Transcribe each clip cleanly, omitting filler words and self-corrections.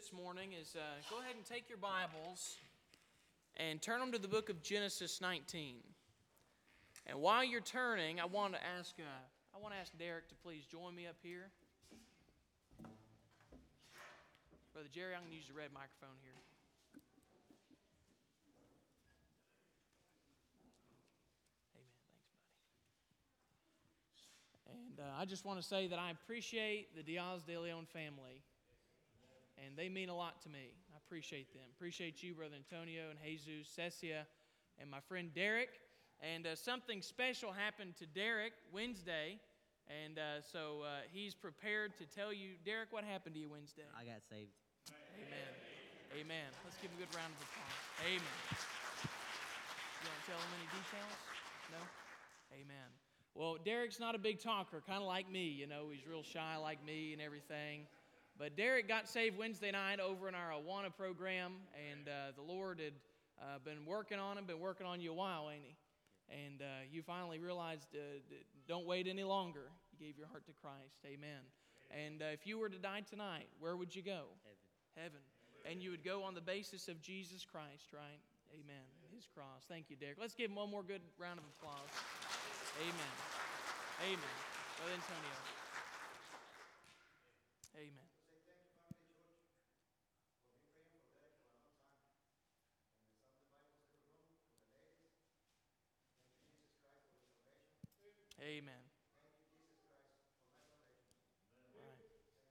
this morning is go ahead and take your Bibles and turn them to the book of Genesis 19. And while you're turning, I want to ask Derek to please join me up here. Brother Jerry, I'm going to use the red microphone here. Amen. Thanks, buddy. And I just want to say that I appreciate the Diaz de Leon family. And they mean a lot to me. I appreciate them. Appreciate you, Brother Antonio and Jesus, Cecia, and my friend Derek. And something special happened to Derek Wednesday. And so he's prepared to tell you. Derek, what happened to you Wednesday? I got saved. Amen. Amen. Let's give a good round of applause. Amen. You want to tell them any details? No? Amen. Well, Derek's not a big talker, kind of like me. You know, he's real shy like me and everything. But Derek got saved Wednesday night over in our Awana program, and the Lord had been working on him, been working on you a while, ain't He? And you finally realized, don't wait any longer. You gave your heart to Christ. Amen. And if you were to die tonight, where would you go? Heaven. And you would go on the basis of Jesus Christ, right? Amen. His cross. Thank you, Derek. Let's give him one more good round of applause. Amen. Amen. Brother Antonio. Amen. Amen. Right.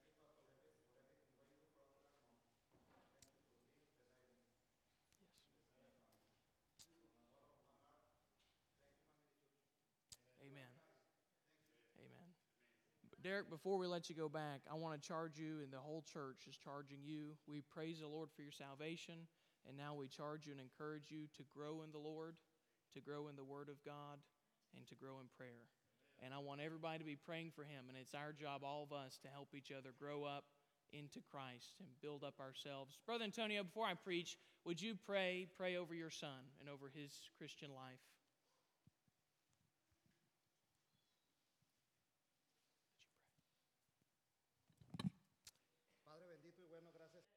Yes. Amen. Amen. Derek, before we let you go back, I want to charge you, and the whole church is charging you. We praise the Lord for your salvation, and now we charge you and encourage you to grow in the Lord, to grow in the Word of God, and to grow in prayer. And I want everybody to be praying for him, and it's our job, all of us, to help each other grow up into Christ and build up ourselves. Brother Antonio, before I preach, would you pray over your son and over his Christian life? Padre bendito y bueno, gracias.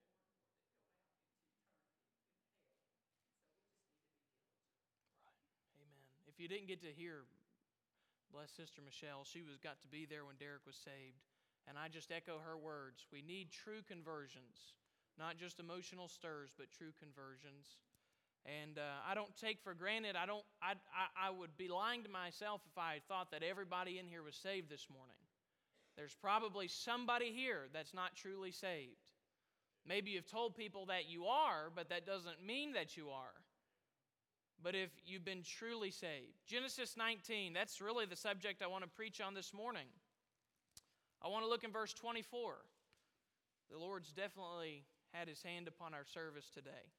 Amen. If you didn't get to hear, bless Sister Michelle, she got to be there when Derek was saved. And I just echo her words. We need true conversions, not just emotional stirs, but true conversions. And I don't take for granted, I would be lying to myself if I thought that everybody in here was saved this morning. There's probably somebody here that's not truly saved. Maybe you've told people that you are, but that doesn't mean that you are. But if you've been truly saved. Genesis 19, that's really the subject I want to preach on this morning. I want to look in verse 24. The Lord's definitely had His hand upon our service today.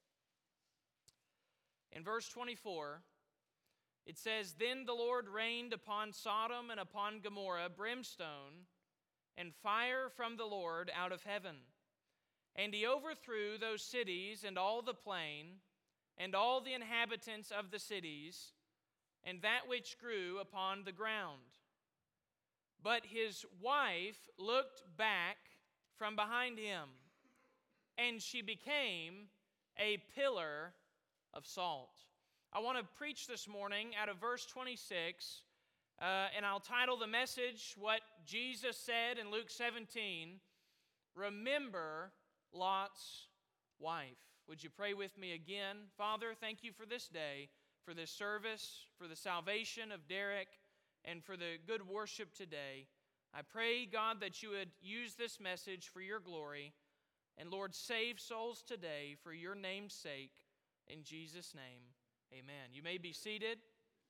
In verse 24, it says, "Then the Lord rained upon Sodom and upon Gomorrah brimstone and fire from the Lord out of heaven. And He overthrew those cities and all the plain, and all the inhabitants of the cities, and that which grew upon the ground. But his wife looked back from behind him, and she became a pillar of salt." I want to preach this morning out of verse 26, and I'll title the message what Jesus said in Luke 17, "Remember Lot's wife." Would you pray with me again? Father, thank you for this day, for this service, for the salvation of Derek, and for the good worship today. I pray, God, that you would use this message for your glory. And Lord, save souls today for your name's sake. In Jesus' name, amen. You may be seated.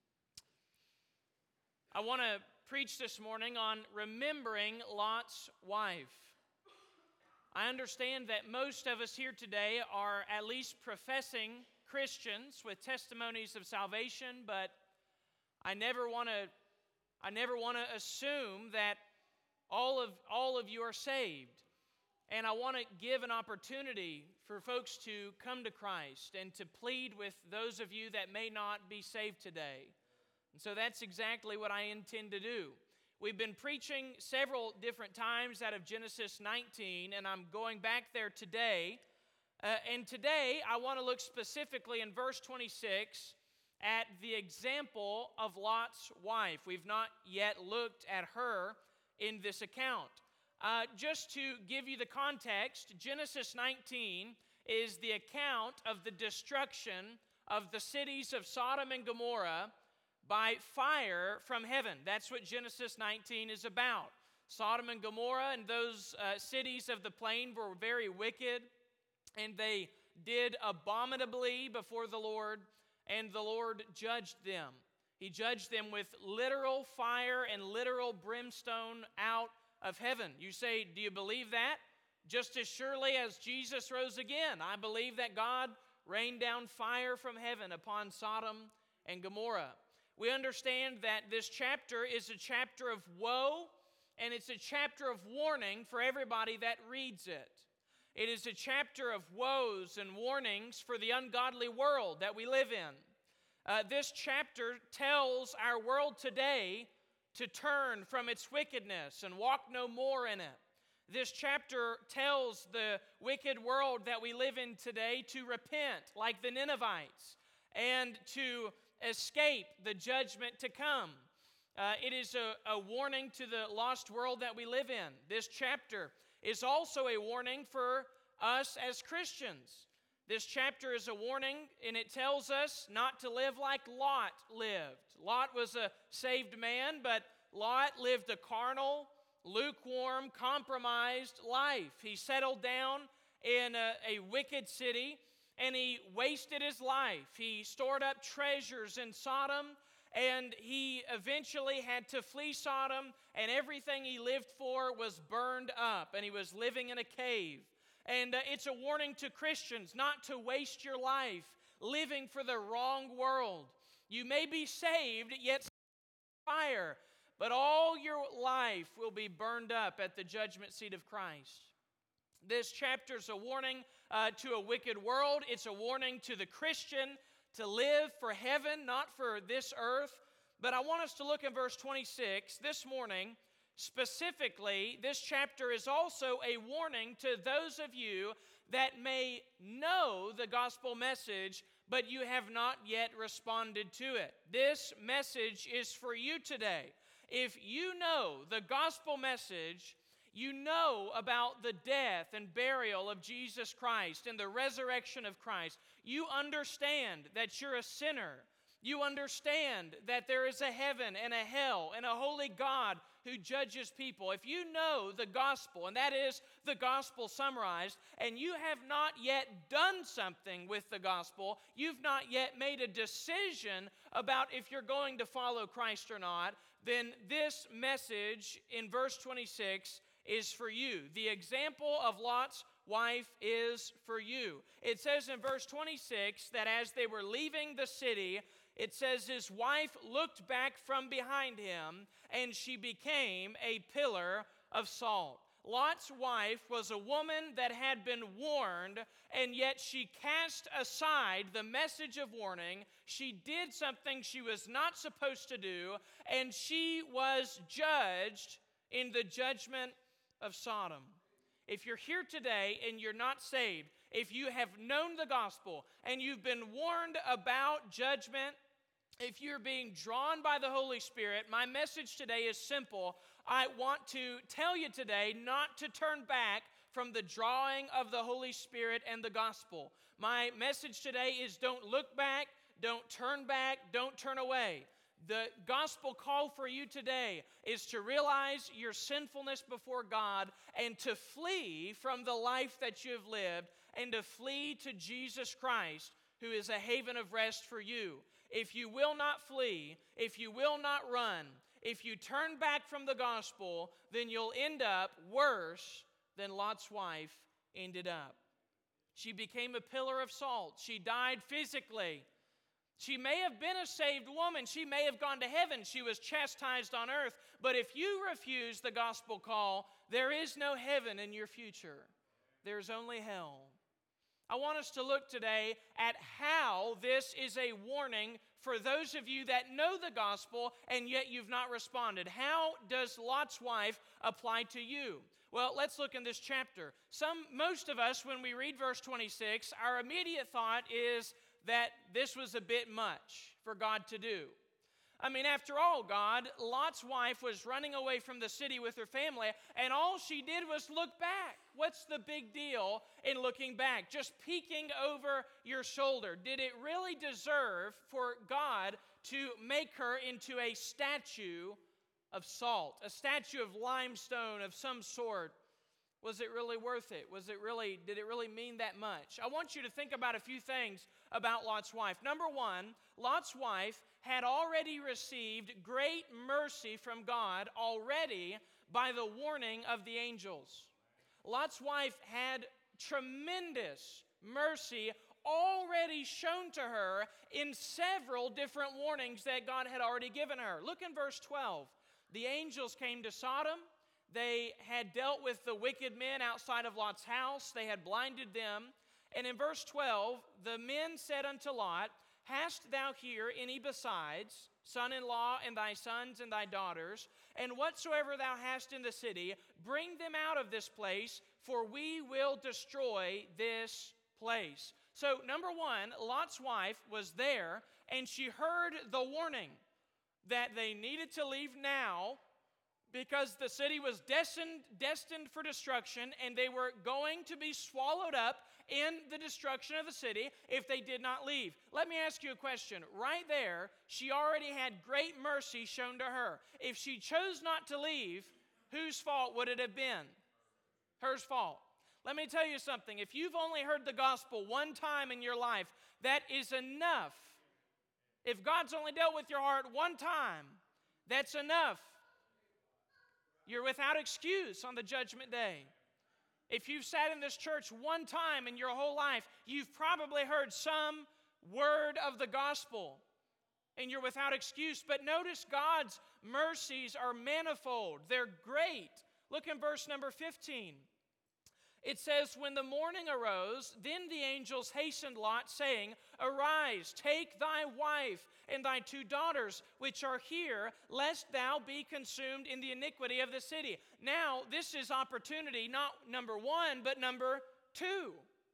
I want to preach this morning on remembering Lot's wife. I understand that most of us here today are at least professing Christians with testimonies of salvation, but I never want to assume that all of you are saved. And I want to give an opportunity for folks to come to Christ and to plead with those of you that may not be saved today. And so that's exactly what I intend to do. We've been preaching several different times out of Genesis 19, and I'm going back there today. And today, I want to look specifically in verse 26 at the example of Lot's wife. We've not yet looked at her in this account. Just to give you the context, Genesis 19 is the account of the destruction of the cities of Sodom and Gomorrah by fire from heaven. That's what Genesis 19 is about. Sodom and Gomorrah and those cities of the plain were very wicked, and they did abominably before the Lord, and the Lord judged them. He judged them with literal fire and literal brimstone out of heaven. You say, do you believe that? Just as surely as Jesus rose again, I believe that God rained down fire from heaven upon Sodom and Gomorrah. We understand that this chapter is a chapter of woe, and it's a chapter of warning for everybody that reads it. It is a chapter of woes and warnings for the ungodly world that we live in. This chapter tells our world today to turn from its wickedness and walk no more in it. This chapter tells the wicked world that we live in today to repent like the Ninevites and to escape the judgment to come. It is a warning to the lost world that we live in. This chapter is also a warning for us as Christians. This chapter is a warning, and it tells us not to live like Lot lived. Lot was a saved man, but Lot lived a carnal, lukewarm, compromised life. He settled down in a wicked city, and he wasted his life. He stored up treasures in Sodom, and he eventually had to flee Sodom, and everything he lived for was burned up, and he was living in a cave. And it's a warning to Christians not to waste your life living for the wrong world. You may be saved, yet fire, but all your life will be burned up at the judgment seat of Christ. This chapter is a warning to a wicked world. It's a warning to the Christian to live for heaven, not for this earth. But I want us to look in verse 26 this morning. Specifically, this chapter is also a warning to those of you that may know the gospel message, but you have not yet responded to it. This message is for you today. If you know the gospel message, you know about the death and burial of Jesus Christ and the resurrection of Christ. You understand that you're a sinner. You understand that there is a heaven and a hell and a holy God who judges people. If you know the gospel, and that is the gospel summarized, and you have not yet done something with the gospel, you've not yet made a decision about if you're going to follow Christ or not, then this message in verse 26 is for you. The example of Lot's wife is for you. It says in verse 26 that as they were leaving the city, it says his wife looked back from behind him, and she became a pillar of salt. Lot's wife was a woman that had been warned, and yet she cast aside the message of warning. She did something she was not supposed to do, and she was judged in the judgment of Sodom. If you're here today and you're not saved, if you have known the gospel and you've been warned about judgment, if you're being drawn by the Holy Spirit, my message today is simple. I want to tell you today not to turn back from the drawing of the Holy Spirit and the gospel. My message today is don't look back, don't turn back, don't turn away. The gospel call for you today is to realize your sinfulness before God and to flee from the life that you've lived and to flee to Jesus Christ, who is a haven of rest for you. If you will not flee, if you will not run, if you turn back from the gospel, then you'll end up worse than Lot's wife ended up. She became a pillar of salt. She died physically. She may have been a saved woman. She may have gone to heaven. She was chastised on earth. But if you refuse the gospel call, there is no heaven in your future. There's only hell. I want us to look today at how this is a warning for those of you that know the gospel and yet you've not responded. How does Lot's wife apply to you? Well, let's look in this chapter. Most of us, when we read verse 26, our immediate thought is that this was a bit much for God to do. I mean, after all, Lot's wife was running away from the city with her family, and all she did was look back. What's the big deal in looking back? Just peeking over your shoulder. Did it really deserve for God to make her into a statue of salt, a statue of limestone of some sort? Was it really worth it? Did it really mean that much? I want you to think about a few things about Lot's wife. Number one, Lot's wife had already received great mercy from God already by the warning of the angels. Lot's wife had tremendous mercy already shown to her in several different warnings that God had already given her. Look in verse 12. The angels came to Sodom. They had dealt with the wicked men outside of Lot's house. They had blinded them. And in verse 12, the men said unto Lot, Hast thou here any besides, son-in-law and thy sons and thy daughters, and whatsoever thou hast in the city, bring them out of this place, for we will destroy this place. So, number one, Lot's wife was there, and she heard the warning that they needed to leave now because the city was destined for destruction, and they were going to be swallowed up in the destruction of the city if they did not leave. Let me ask you a question. Right there, she already had great mercy shown to her. If she chose not to leave, whose fault would it have been? Hers fault. Let me tell you something. If you've only heard the gospel one time in your life, that is enough. If God's only dealt with your heart one time, that's enough. You're without excuse on the judgment day. If you've sat in this church one time in your whole life, you've probably heard some word of the gospel, and you're without excuse. But notice God's mercies are manifold. They're great. Look in verse number 15. It says, When the morning arose, then the angels hastened Lot, saying, Arise, take thy wife and thy two daughters, which are here, lest thou be consumed in the iniquity of the city. Now, this is opportunity, not number one, but number two.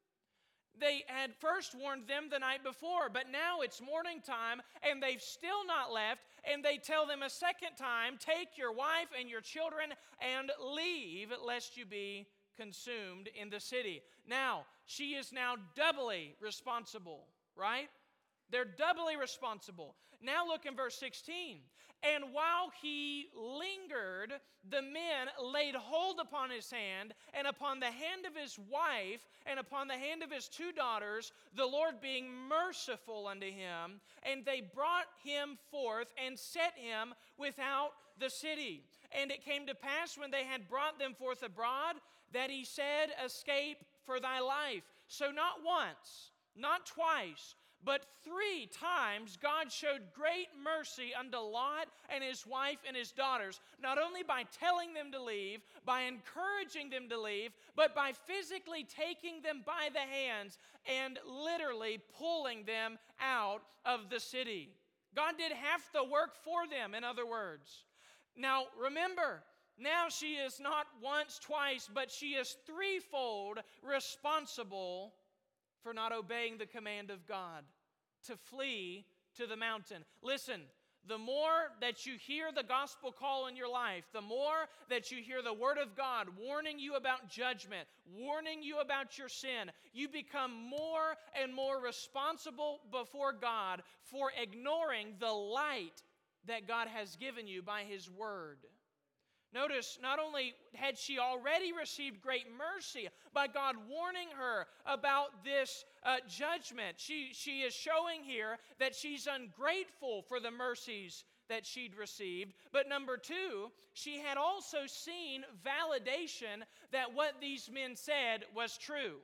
They had first warned them the night before, but now it's morning time, and they've still not left, and they tell them a second time, Take your wife and your children and leave, lest you be consumed in the city. Now, she is now doubly responsible, right? They're doubly responsible. Now look in verse 16. And while he lingered, the men laid hold upon his hand, and upon the hand of his wife, and upon the hand of his two daughters, the Lord being merciful unto him. And they brought him forth, and set him without the city. And it came to pass, when they had brought them forth abroad, that he said, Escape for thy life. So not once, not twice, but 3 times God showed great mercy unto Lot and his wife and his daughters, not only by telling them to leave, by encouraging them to leave, but by physically taking them by the hands and literally pulling them out of the city. God did half the work for them, in other words. Now, remember, now she is not once, twice, but she is threefold responsible for not obeying the command of God to flee to the mountain. Listen, the more that you hear the gospel call in your life, the more that you hear the word of God warning you about judgment, warning you about your sin, you become more and more responsible before God for ignoring the light that God has given you by His word. Notice, not only had she already received great mercy by God warning her about this judgment, she is showing here that she's ungrateful for the mercies that she'd received. But number 2, she had also seen validation that what these men said was true.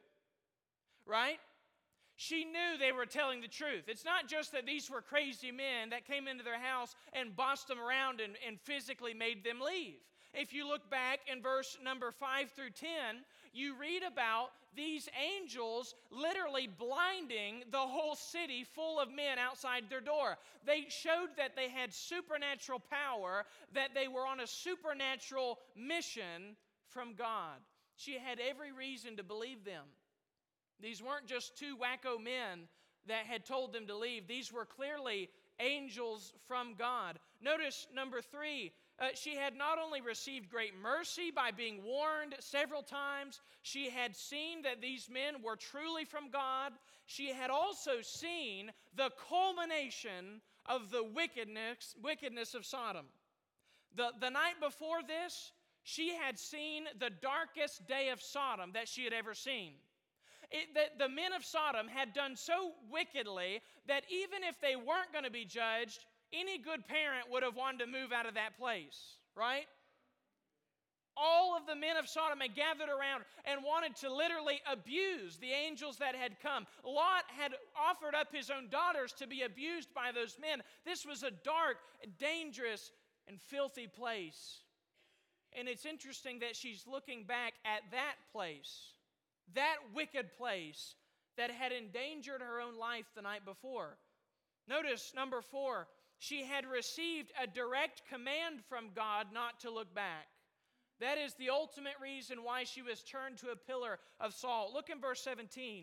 Right? She knew they were telling the truth. It's not just that these were crazy men that came into their house and bossed them around and physically made them leave. If you look back in verse number 5 through 10, you read about these angels literally blinding the whole city full of men outside their door. They showed that they had supernatural power, that they were on a supernatural mission from God. She had every reason to believe them. These weren't just two wacko men that had told them to leave. These were clearly angels from God. Notice number 3, she had not only received great mercy by being warned several times, she had seen that these men were truly from God. She had also seen the culmination of the wickedness of Sodom. The night before this, she had seen the darkest day of Sodom that she had ever seen. The men of Sodom had done so wickedly that even if they weren't going to be judged, any good parent would have wanted to move out of that place, right? All of the men of Sodom had gathered around and wanted to literally abuse the angels that had come. Lot had offered up his own daughters to be abused by those men. This was a dark, dangerous, and filthy place. And it's interesting that she's looking back at that place, that wicked place that had endangered her own life the night before. Notice number 4, she had received a direct command from God not to look back. That is the ultimate reason why she was turned to a pillar of salt. Look in verse 17.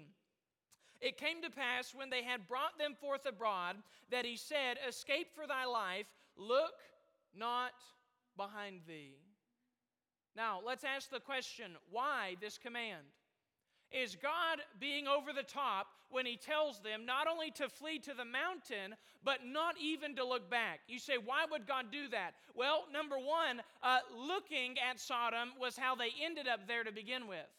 It came to pass when they had brought them forth abroad that he said, "Escape for thy life, look not behind thee." Now, let's ask the question, why this command? Is God being over the top when he tells them not only to flee to the mountain, but not even to look back? You say, why would God do that? Well, number 1, looking at Sodom was how they ended up there to begin with,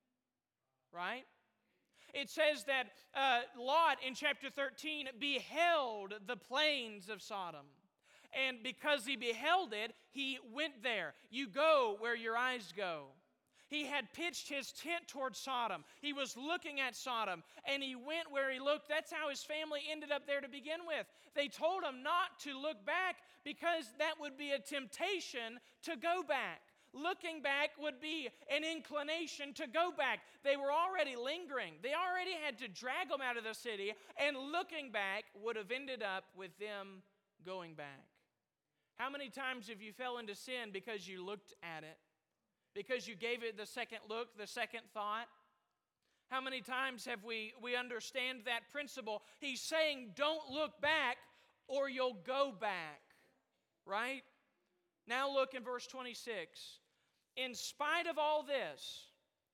right? It says that Lot in chapter 13 beheld the plains of Sodom. And because he beheld it, he went there. You go where your eyes go. He had pitched his tent towards Sodom. He was looking at Sodom, and he went where he looked. That's how his family ended up there to begin with. They told him not to look back because that would be a temptation to go back. Looking back would be an inclination to go back. They were already lingering. They already had to drag them out of the city, and looking back would have ended up with them going back. How many times have you fell into sin because you looked at it? Because you gave it the second look, the second thought? How many times have we understand that principle? He's saying, don't look back or you'll go back, right? Now look in verse 26. In spite of all this,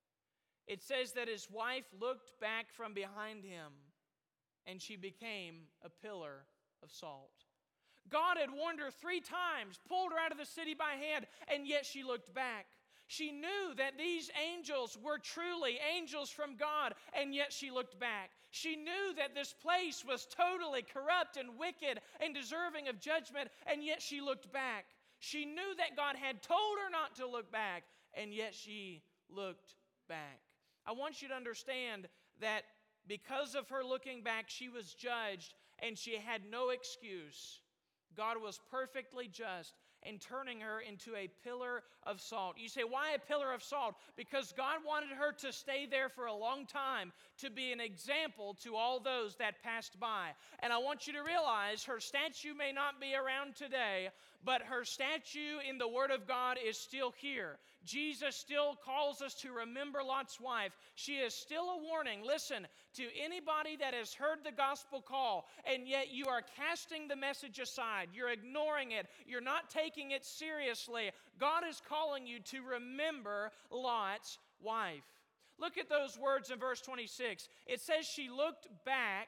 it says that his wife looked back from behind him and she became a pillar of salt. God had warned her 3 times, pulled her out of the city by hand, and yet she looked back. She knew that these angels were truly angels from God, and yet she looked back. She knew that this place was totally corrupt and wicked and deserving of judgment, and yet she looked back. She knew that God had told her not to look back, and yet she looked back. I want you to understand that because of her looking back, she was judged, and she had no excuse. God was perfectly just and turning her into a pillar of salt. You say, why a pillar of salt? Because God wanted her to stay there for a long time, to be an example to all those that passed by. And I want you to realize her statue may not be around today, but her statue in the Word of God is still here. Jesus still calls us to remember Lot's wife. She is still a warning. Listen, to anybody that has heard the gospel call, and yet you are casting the message aside, you're ignoring it, you're not taking it seriously, God is calling you to remember Lot's wife. Look at those words in verse 26. It says she looked back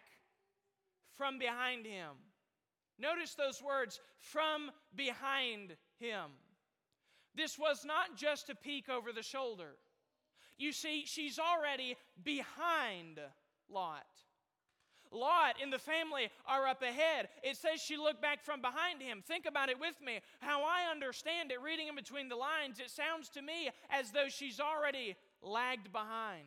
from behind him. Notice those words, from behind him. This was not just a peek over the shoulder. You see, she's already behind Lot. Lot and the family are up ahead. It says she looked back from behind him. Think about it with me. How I understand it, reading in between the lines, it sounds to me as though she's already lagged behind.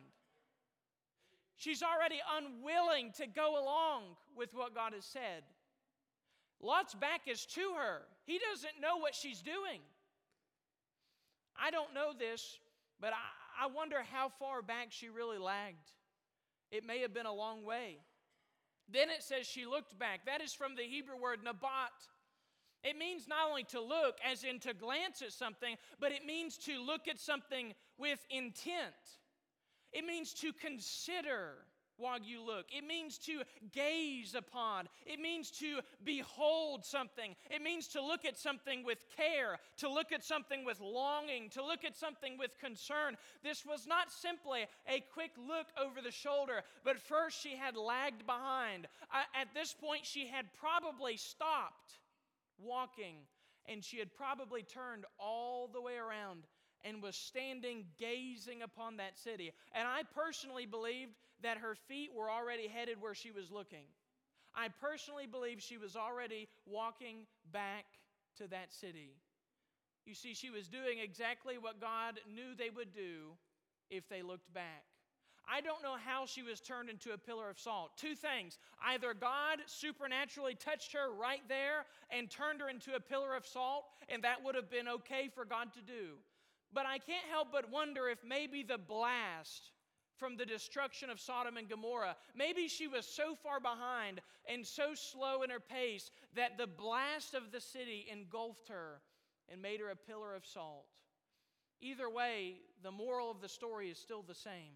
She's already unwilling to go along with what God has said. Lot's back is to her. He doesn't know what she's doing. I don't know this, but I wonder how far back she really lagged. It may have been a long way. Then it says she looked back. That is from the Hebrew word nabat. It means not only to look, as in to glance at something, but it means to look at something with intent. It means to consider while you look. It means to gaze upon. It means to behold something. It means to look at something with care, to look at something with longing, to look at something with concern. This was not simply a quick look over the shoulder, but first she had lagged behind. At this point, she had probably stopped walking, and she had probably turned all the way around and was standing gazing upon that city. And I personally believed that her feet were already headed where she was looking. I personally believe she was already walking back to that city. You see, she was doing exactly what God knew they would do if they looked back. I don't know how she was turned into a pillar of salt. Two things. Either God supernaturally touched her right there and turned her into a pillar of salt, and that would have been okay for God to do. But I can't help but wonder if maybe the blast from the destruction of Sodom and Gomorrah, maybe she was so far behind and so slow in her pace that the blast of the city engulfed her and made her a pillar of salt. Either way, the moral of the story is still the same.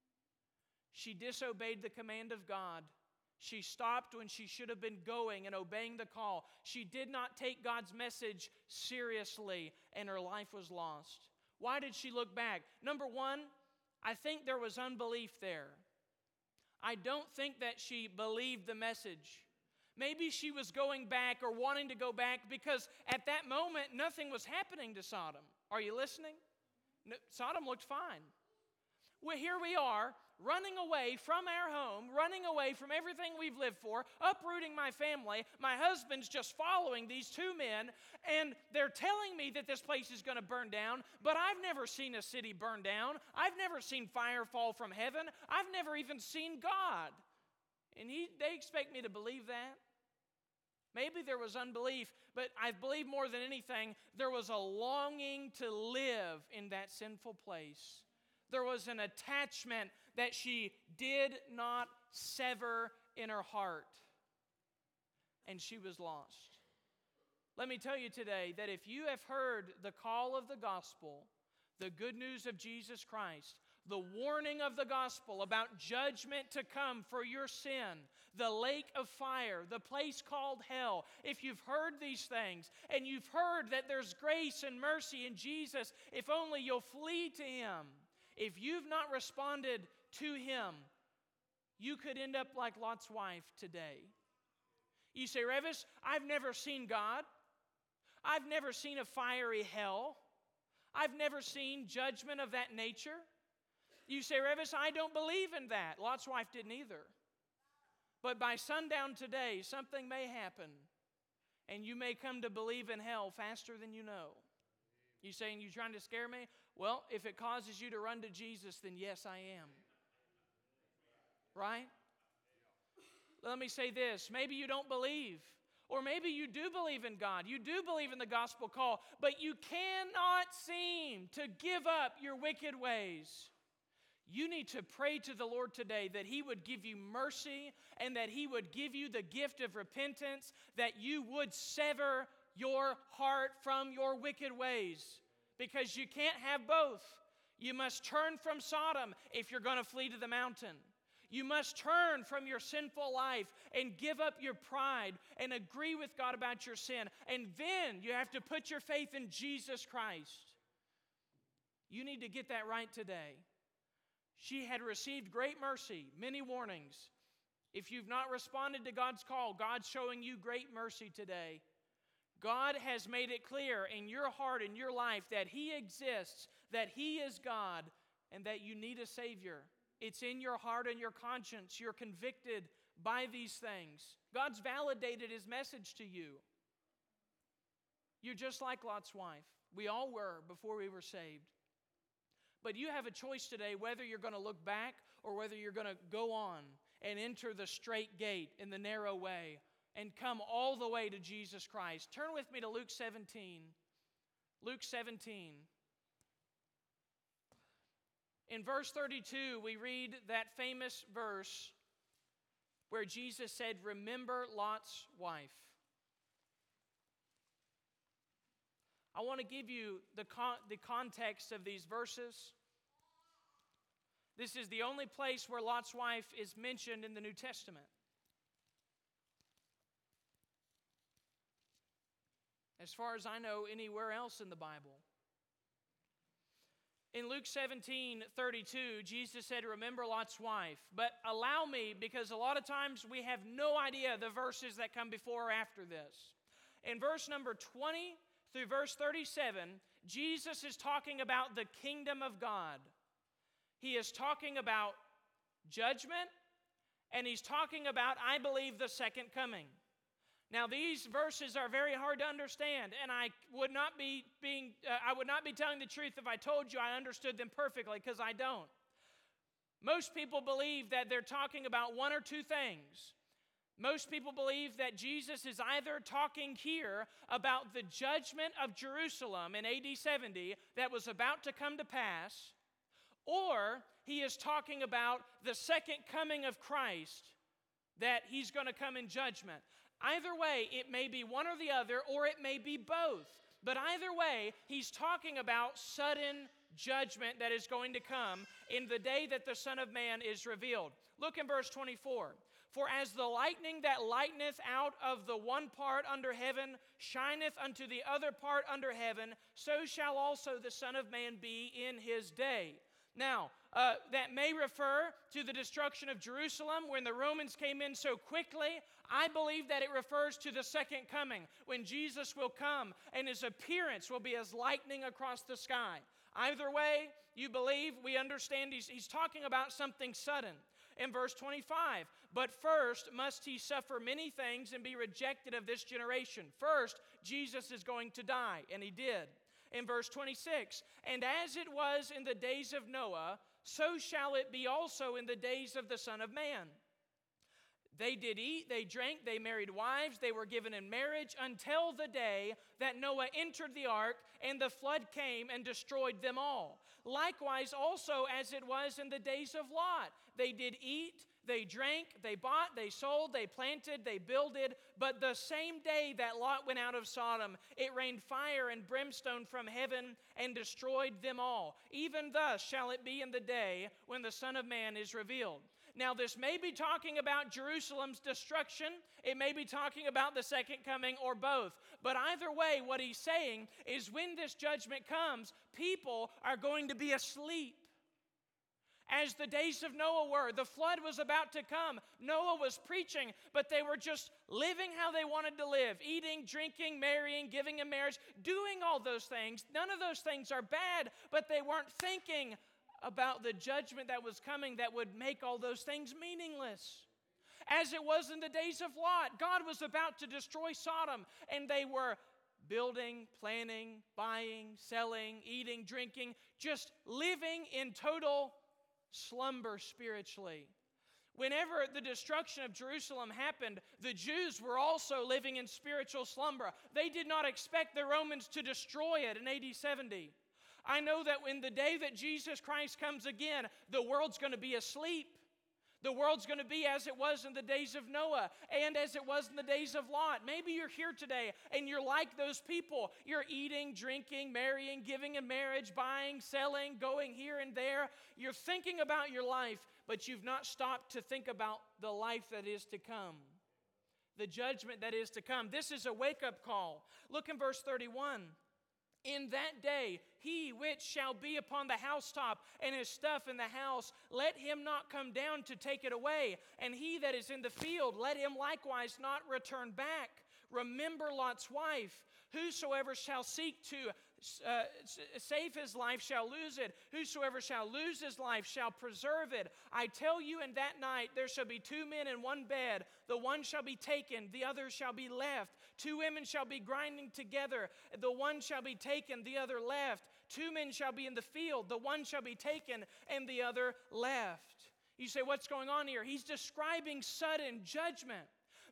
She disobeyed the command of God. She stopped when she should have been going and obeying the call. She did not take God's message seriously, and her life was lost. Why did she look back? Number one, I think there was unbelief there. I don't think that she believed the message. Maybe she was going back or wanting to go back because at that moment nothing was happening to Sodom. Are you listening? No, Sodom looked fine. Well, here we are, running away from our home, running away from everything we've lived for, uprooting my family. My husband's just following these two men, and they're telling me that this place is going to burn down, but I've never seen a city burn down. I've never seen fire fall from heaven. I've never even seen God. And they expect me to believe that? Maybe there was unbelief, but I believe more than anything, there was a longing to live in that sinful place. There was an attachment that she did not sever in her heart, and she was lost. Let me tell you today that if you have heard the call of the gospel, the good news of Jesus Christ, the warning of the gospel about judgment to come for your sin, the lake of fire, the place called hell, if you've heard these things and you've heard that there's grace and mercy in Jesus, if only you'll flee to Him, if you've not responded to Him, you could end up like Lot's wife today. You say, Revis, I've never seen God. I've never seen a fiery hell. I've never seen judgment of that nature. You say, Revis, I don't believe in that. Lot's wife didn't either. But by sundown today, something may happen, and you may come to believe in hell faster than you know. You saying, you trying to scare me? Well, if it causes you to run to Jesus, then yes, I am. Right? Let me say this. Maybe you don't believe. Or maybe you do believe in God. You do believe in the gospel call. But you cannot seem to give up your wicked ways. You need to pray to the Lord today that He would give you mercy and that He would give you the gift of repentance, that you would sever your heart from your wicked ways, because you can't have both. You must turn from Sodom if you're going to flee to the mountain. You must turn from your sinful life and give up your pride and agree with God about your sin. And then you have to put your faith in Jesus Christ. You need to get that right today. She had received great mercy, many warnings. If you've not responded to God's call, God's showing you great mercy today. God has made it clear in your heart, in your life, that He exists, that He is God, and that you need a Savior. It's in your heart and your conscience. You're convicted by these things. God's validated His message to you. You're just like Lot's wife. We all were before we were saved. But you have a choice today whether you're going to look back or whether you're going to go on and enter the straight gate in the narrow way and come all the way to Jesus Christ. Turn with me to Luke 17. Luke 17. In verse 32, we read that famous verse where Jesus said, "Remember Lot's wife." I want to give you the context of these verses. This is the only place where Lot's wife is mentioned in the New Testament. As far as I know, anywhere else in the Bible. In Luke 17:32, Jesus said, "Remember Lot's wife." But allow me, because a lot of times we have no idea the verses that come before or after this. In verse number 20 through verse 37, Jesus is talking about the kingdom of God. He is talking about judgment, and he's talking about, I believe, the second coming. Now, these verses are very hard to understand, and I would not be telling the truth if I told you I understood them perfectly, because I don't. Most people believe that they're talking about one or two things. Most people believe that Jesus is either talking here about the judgment of Jerusalem in AD 70 that was about to come to pass, or he is talking about the second coming of Christ, that he's going to come in judgment. Either way, it may be one or the other, or it may be both. But either way, he's talking about sudden judgment that is going to come in the day that the Son of Man is revealed. Look in verse 24. "For as the lightning that lighteneth out of the one part under heaven shineth unto the other part under heaven, so shall also the Son of Man be in his day." Now, that may refer to the destruction of Jerusalem when the Romans came in so quickly. I believe that it refers to the second coming, when Jesus will come and his appearance will be as lightning across the sky. Either way, you believe, we understand he's talking about something sudden. In verse 25, "But first must he suffer many things and be rejected of this generation." First, Jesus is going to die, and he did. In verse 26, "And as it was in the days of Noah, so shall it be also in the days of the Son of Man. They did eat, they drank, they married wives, they were given in marriage until the day that Noah entered the ark, and the flood came and destroyed them all. Likewise also as it was in the days of Lot. They did eat, they drank, they bought, they sold, they planted, they builded. But the same day that Lot went out of Sodom, it rained fire and brimstone from heaven and destroyed them all. Even thus shall it be in the day when the Son of Man is revealed." Now, this may be talking about Jerusalem's destruction. It may be talking about the second coming, or both. But either way, what he's saying is when this judgment comes, people are going to be asleep. As the days of Noah were, the flood was about to come. Noah was preaching, but they were just living how they wanted to live. Eating, drinking, marrying, giving in marriage, doing all those things. None of those things are bad, but they weren't thinking about the judgment that was coming that would make all those things meaningless. As it was in the days of Lot, God was about to destroy Sodom, and they were building, planning, buying, selling, eating, drinking, just living in total slumber spiritually. Whenever the destruction of Jerusalem happened, the Jews were also living in spiritual slumber. They did not expect the Romans to destroy it in AD 70. I know that in the day that Jesus Christ comes again, the world's going to be asleep. The world's going to be as it was in the days of Noah and as it was in the days of Lot. Maybe you're here today and you're like those people. You're eating, drinking, marrying, giving in marriage, buying, selling, going here and there. You're thinking about your life, but you've not stopped to think about the life that is to come, the judgment that is to come. This is a wake-up call. Look in verse 31. "In that day, he which shall be upon the housetop and his stuff in the house, let him not come down to take it away. And he that is in the field, let him likewise not return back. Remember Lot's wife. Whosoever shall seek to save his life shall lose it. Whosoever shall lose his life shall preserve it. I tell you, in that night there shall be two men in one bed. The one shall be taken, the other shall be left. Two women shall be grinding together. The one shall be taken, the other left. Two men shall be in the field. The one shall be taken, and the other left." You say, what's going on here? He's describing sudden judgment.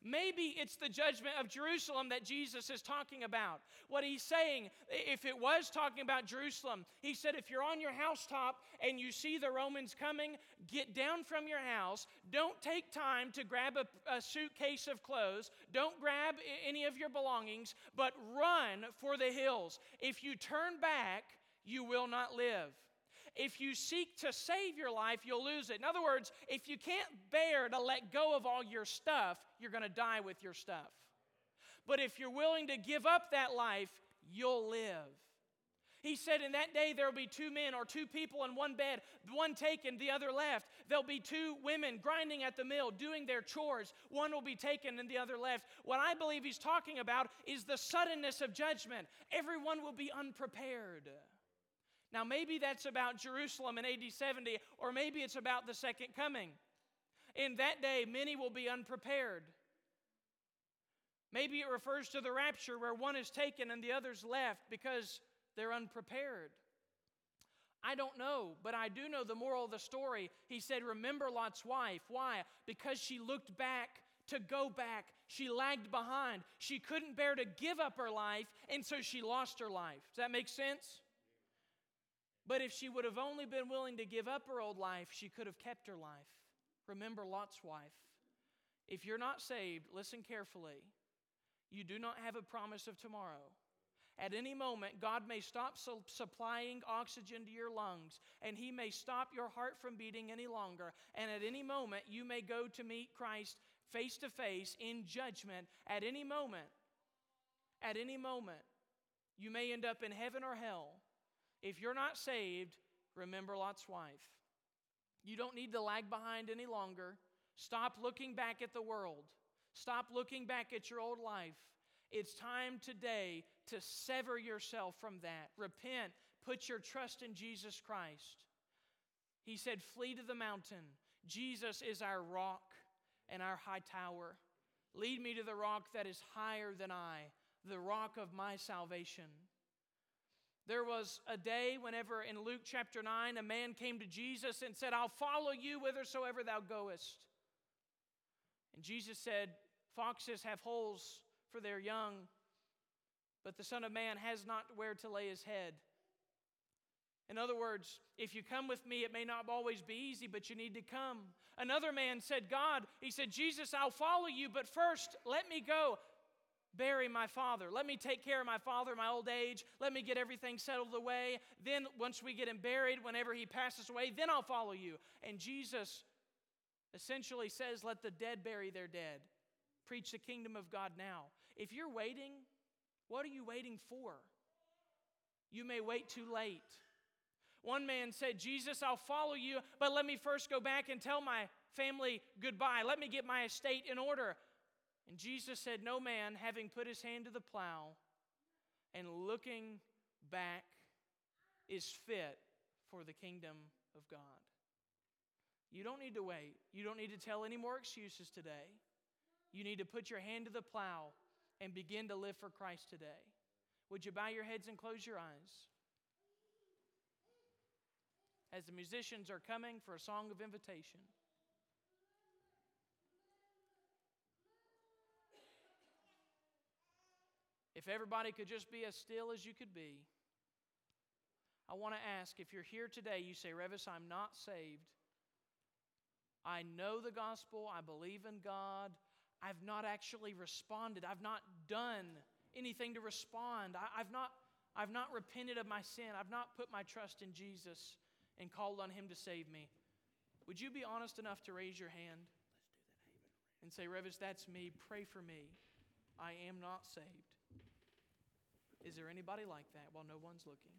Maybe it's the judgment of Jerusalem that Jesus is talking about. What he's saying, if it was talking about Jerusalem, he said, if you're on your housetop and you see the Romans coming, get down from your house. Don't take time to grab a suitcase of clothes. Don't grab any of your belongings, but run for the hills. If you turn back, you will not live. If you seek to save your life, you'll lose it. In other words, if you can't bear to let go of all your stuff, you're going to die with your stuff. But if you're willing to give up that life, you'll live. He said in that day there will be two men or two people in one bed, one taken, the other left. There'll be two women grinding at the mill, doing their chores. One will be taken and the other left. What I believe he's talking about is the suddenness of judgment. Everyone will be unprepared. Now, maybe that's about Jerusalem in AD 70, or maybe it's about the second coming. In that day, many will be unprepared. Maybe it refers to the rapture where one is taken and the other's left because they're unprepared. I don't know, but I do know the moral of the story. He said, remember Lot's wife. Why? Because she looked back to go back. She lagged behind. She couldn't bear to give up her life, and so she lost her life. Does that make sense? But if she would have only been willing to give up her old life, she could have kept her life. Remember Lot's wife. If you're not saved, listen carefully. You do not have a promise of tomorrow. At any moment, God may stop supplying oxygen to your lungs, and He may stop your heart from beating any longer. And at any moment, you may go to meet Christ face to face in judgment. At any moment, you may end up in heaven or hell. If you're not saved, remember Lot's wife. You don't need to lag behind any longer. Stop looking back at the world. Stop looking back at your old life. It's time today to sever yourself from that. Repent. Put your trust in Jesus Christ. He said, flee to the mountain. Jesus is our rock and our high tower. Lead me to the rock that is higher than I, the rock of my salvation. There was a day whenever in Luke chapter 9, a man came to Jesus and said, I'll follow you whithersoever thou goest. And Jesus said, foxes have holes for their young, but the Son of Man has not where to lay his head. In other words, if you come with me, it may not always be easy, but you need to come. Another man said, he said, Jesus, I'll follow you, but first let me go bury my father. Let me take care of my father in my old age. Let me get everything settled away. Then once we get him buried, whenever he passes away, then I'll follow you. And Jesus essentially says, let the dead bury their dead. Preach the kingdom of God now. If you're waiting, what are you waiting for? You may wait too late. One man said, Jesus, I'll follow you, but let me first go back and tell my family goodbye. Let me get my estate in order. And Jesus said, no man, having put his hand to the plow and looking back, is fit for the kingdom of God. You don't need to wait. You don't need to tell any more excuses today. You need to put your hand to the plow and begin to live for Christ today. Would you bow your heads and close your eyes? As the musicians are coming for a song of invitation. If everybody could just be as still as you could be. I want to ask, if you're here today, you say, Revis, I'm not saved. I know the gospel. I believe in God. I've not actually responded. I've not done anything to respond. I've not repented of my sin. I've not put my trust in Jesus and called on Him to save me. Would you be honest enough to raise your hand and say, Revis, that's me. Pray for me. I am not saved. Is there anybody like that while no one's looking?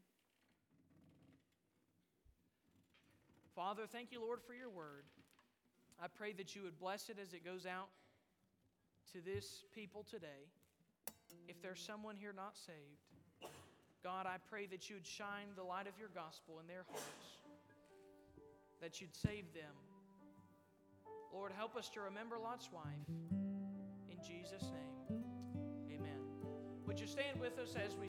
Father, thank you, Lord, for your word. I pray that you would bless it as it goes out to this people today. If there's someone here not saved, God, I pray that you would shine the light of your gospel in their hearts, that you'd save them. Lord, help us to remember Lot's wife. In Jesus' name, amen. Would you stand with us as we